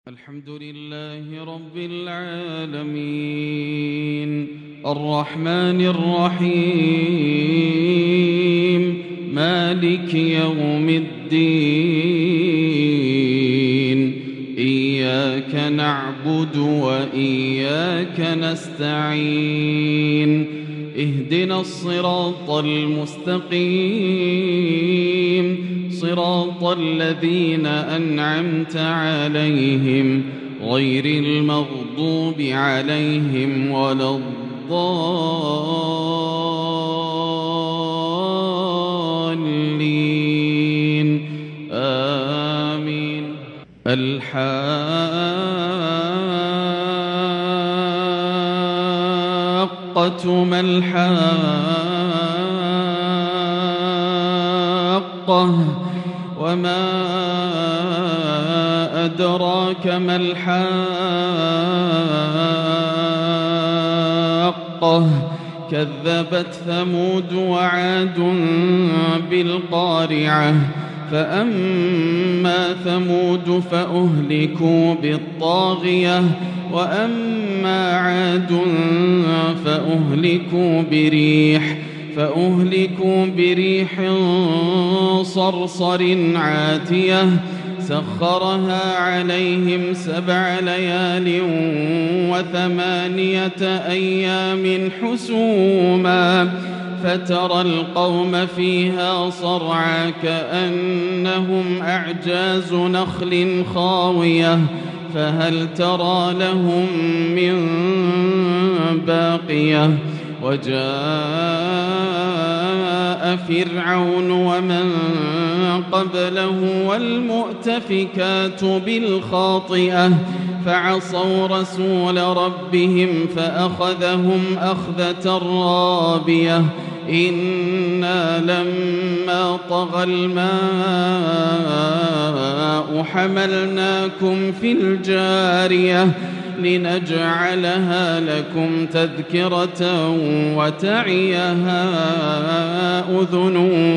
الحمد لله رب العالمين الرحمن الرحيم مالك يوم الدين إياك نعبد وإياك نستعين اهدنا الصراط المستقيم صراط الذين أنعمت عليهم غير المغضوب عليهم ولا الضالين آمين. الحاقة ما الحاقة وما أدراك ما الحاقة كذبت ثمود وعاد بالقارعة فأما ثمود فأهلكوا بالطاغية وأما عاد فأهلكوا بريح صرصر عاتية سخرها عليهم 7 ليال و8 أيام حسوما فترى القوم فيها صرعى كأنهم أعجاز نخل خاوية فهل ترى لهم من باقية وجاء فرعون ومن قبله والمؤتفكات بالخاطئة فعصوا رسول ربهم فأخذهم أخذة رابية إنا لما طغى الماء حملناكم في الجارية لنجعلها لكم تذكرة وتعيها أذن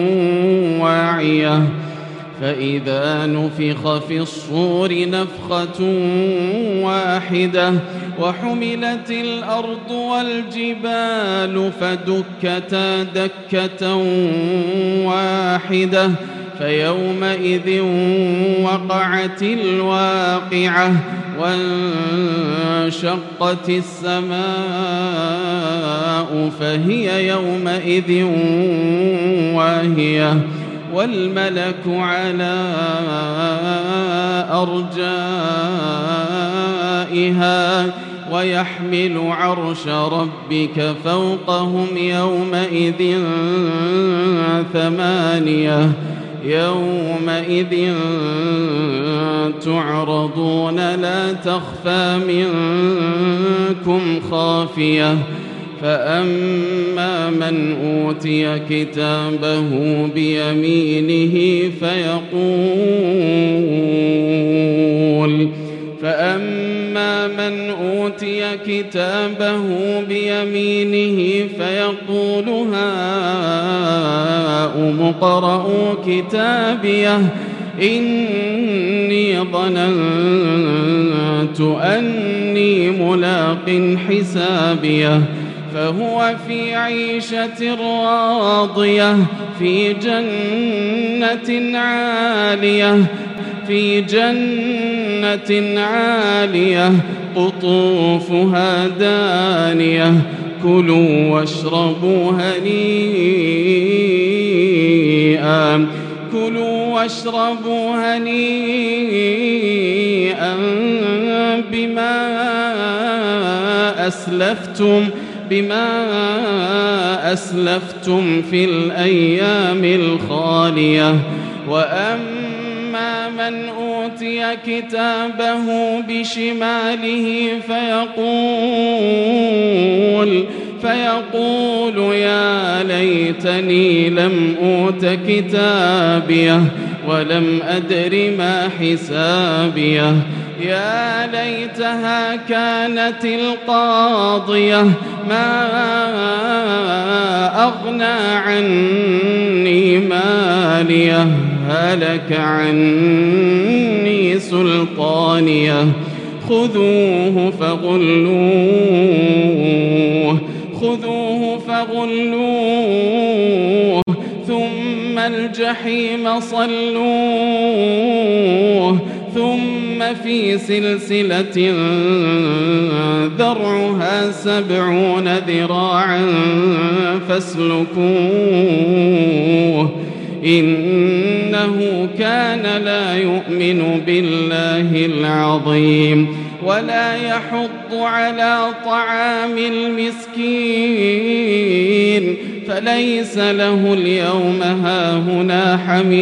واعية فإذا نفخ في الصور نفخة واحدة وحملت الأرض والجبال فدكتا دكة واحدة فيومئذ وقعت الواقعة وانشقت السماء فهي يومئذ واهية والملك على أرجائها ويحمل عرش ربك فوقهم يومئذ 8 يومئذ تعرضون لا تخفى منكم خافية فأما من أوتي كتابه بيمينه فيقول هاؤم اقرءوا كتابيه إني ظننت أني ملاق حسابيه فهو في عيشة راضية في جنة عالية قطوفها دانية كلوا واشربوا هنيئا بما أسلفتم في الأيام الخالية وأما من أوتي كتابه بشماله فيقول يا ليتني لم أوت كتابيه ولم أدر ما حسابيه يا ليتها كانت القاضية ما أغنى عني ماليه هلك عني سلطانية خذوه فغلوه ثم الجحيم صلوه ثم في سلسلة ذرعها 70 ذراعا فاسلكوه إنه كان لا يؤمن بالله العظيم ولا يحض على طعام المسكين فليس له اليوم هاهنا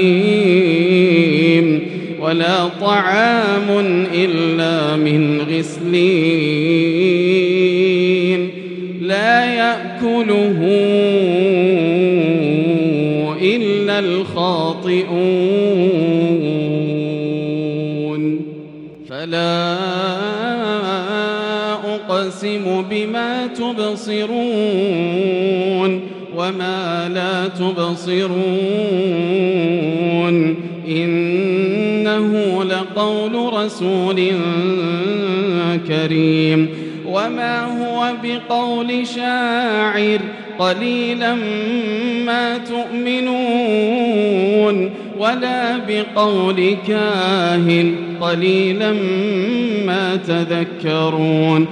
حميم ولا طعام إلا من غسلين لا يأكله إلا الخاطئون فلا أقسم بما تبصرون وما لا تبصرون إنه لقول رسول كريم وما هو بقول شاعر قليلا ما تؤمنون ولا بقول كاهن قليلا ما تذكرون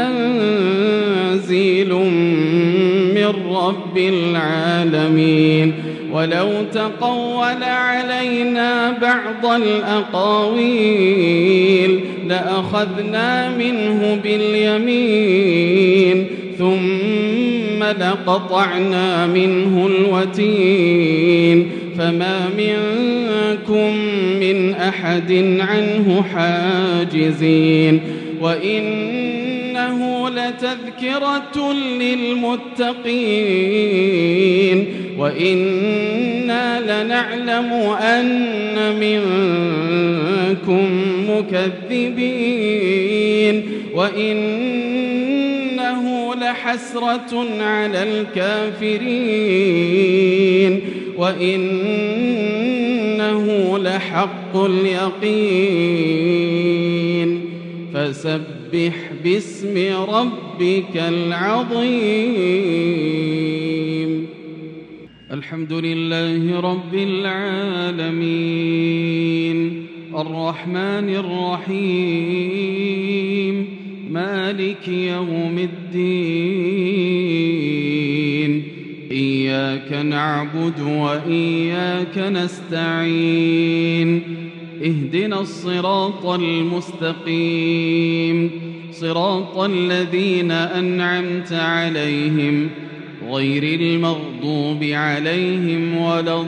تنزيل من رب العالمين ولو تقول علينا بعض الأقاويل لأخذنا منه باليمين ثم لقطعنا منه الوتين فما منكم من أحد عنه حاجزين وإنه لتذكرة للمتقين وإنا لنعلم أن منكم مكذبين وإنه لحسرة على الكافرين وإنه لحق اليقين فسبح باسم ربك العظيم الحمد لله رب العالمين الرحمن الرحيم مالك يوم الدين إياك نعبد وإياك نستعين اهدنا الصراط المستقيم صراط الذين أنعمت عليهم غير المغضوب عليهم ولا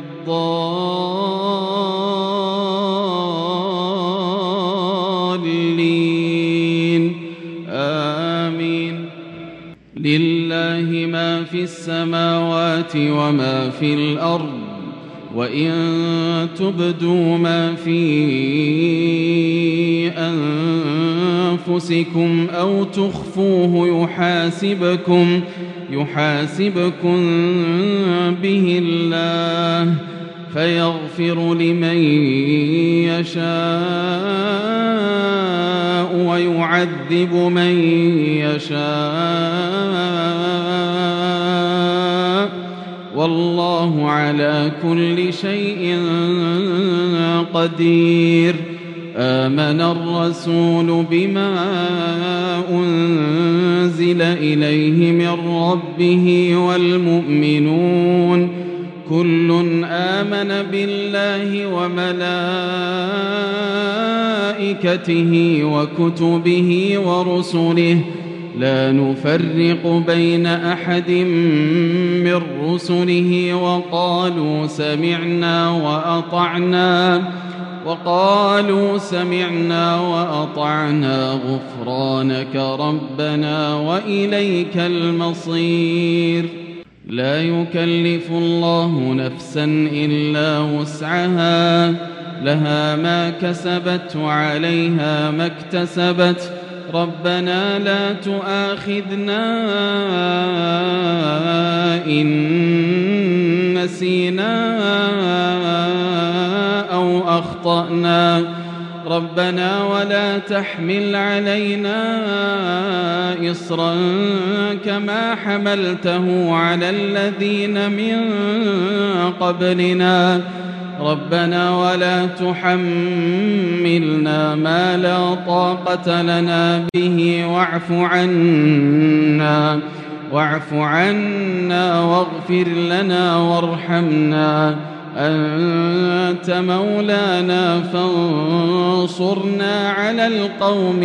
الضالين آمين لله ما في السماوات وما في الأرض وإن تبدوا ما في أنفسكم أو تخفوه يحاسبكم به الله فيغفر لمن يشاء ويعذب من يشاء والله على كل شيء قدير آمن الرسول بما أنزل إليه من ربه والمؤمنون كل آمن بالله وملائكته وكتبه ورسله لا نفرق بين أحد من رسله وقالوا سمعنا وأطعنا غفرانك ربنا وإليك المصير لا يكلف الله نفسا إلا وسعها لها ما كسبت وعليها ما اكتسبت ربنا لا تؤاخذنا إن نسينا أو أخطأنا ربنا ولا تحمل علينا إصرا كما حملته على الذين من قبلنا ربنا ولا تحملنا ما لا طاقة لنا به واعف عنا واغفر لنا وارحمنا أنت مولانا فانصرنا على القوم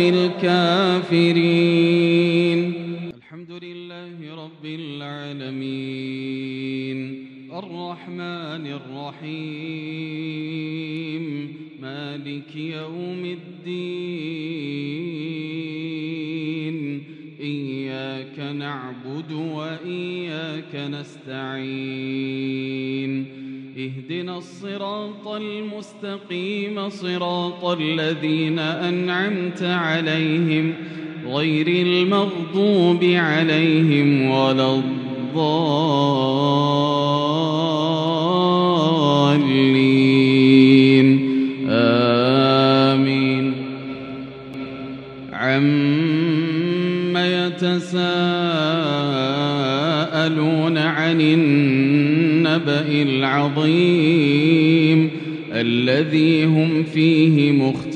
الكافرين. الحمد لله رب العالمين الرحمن الرحيم مالك يوم الدين إياك نعبد وإياك نستعين اهدنا الصراط المستقيم صراط الذين أنعمت عليهم غير المغضوب عليهم ولا الضالين آمين. عم يتساءلون عن النبأ العظيم الذي هم فيه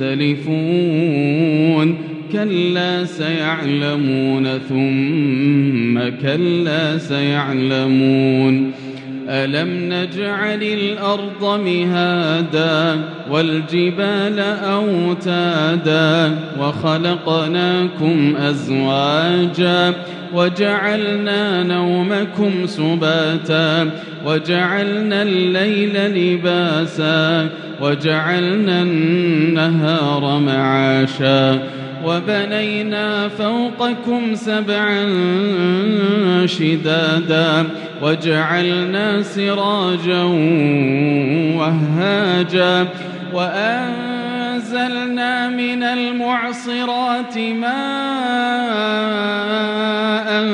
مختلفون كلا سيعلمون ثم كلا سيعلمون ألم نجعل الأرض مهادا والجبال أوتادا وخلقناكم أزواجا وجعلنا نومكم سباتا وجعلنا الليل لباسا وجعلنا النهار معاشا وبنينا فوقكم سبعا شدادا وجعلنا سراجا وهاجا وأنزلنا من المعصرات ماء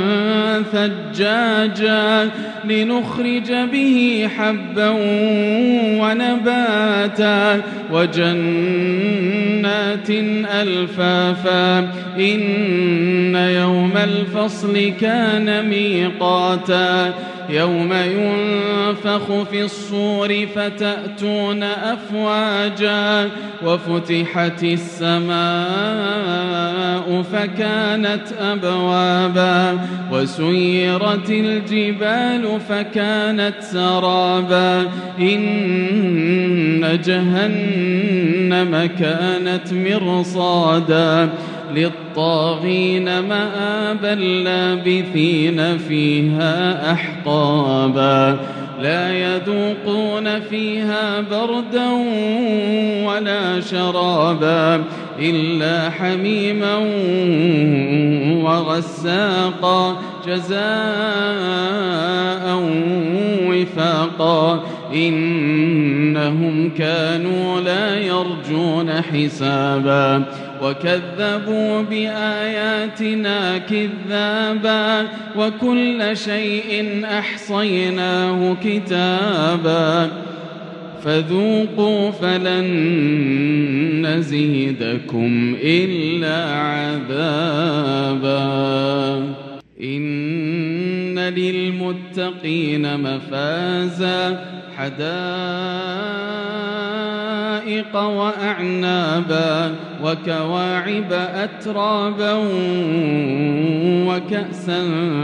ثجاجا لنخرج به حبا ونباتا وجنات ألفافا إن يوم الفصل كان ميقاتا يوم ينفخ في الصور فتأتون أفواجا وفتحت السماء فكانت أبوابا وسيرت الجبال فكانت سرابا إن جهنم كانت مرصادا للطاغين مآبا لابثين فيها أحقابا لا يذوقون فيها بردا ولا شرابا إلا حميما وغساقا جزاء وفاقا إنهم كانوا لا يرجون حسابا وكذبوا بآياتنا كذابا وكل شيء أحصيناه كتابا فذوقوا فلن نزيدكم إلا عذابا إن للمتقين مفازا حدائق وأعنابا وكواعب أترابا وكأسا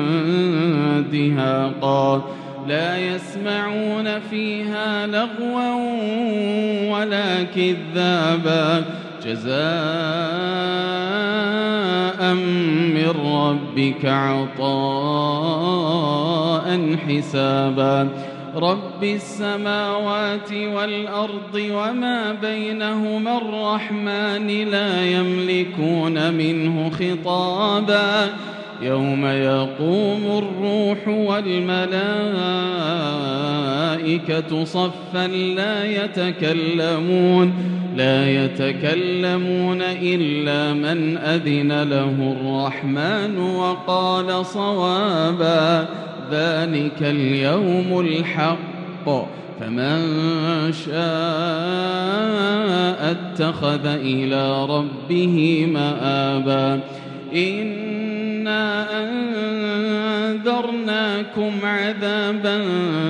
دهاقا لا يسمعون فيها لغوا ولا كذابا جزاء من ربك عطاء حسابا رب السماوات والأرض وما بينهما الرحمن لا يملكون منه خطابا يوم يقوم الروح والملائكة صفا لا يتكلمون إلا من أذن له الرحمن وقال صوابا ذلك اليوم الحق فمن شاء اتخذ إلى ربه مآبا إنا أنذرناكم عذابا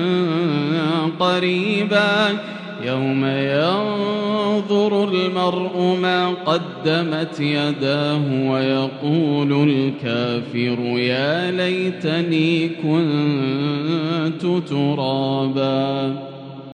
قريبا يوم ينظر المرء ما قدمت يداه ويقول الكافر يا ليتني كنت ترابا.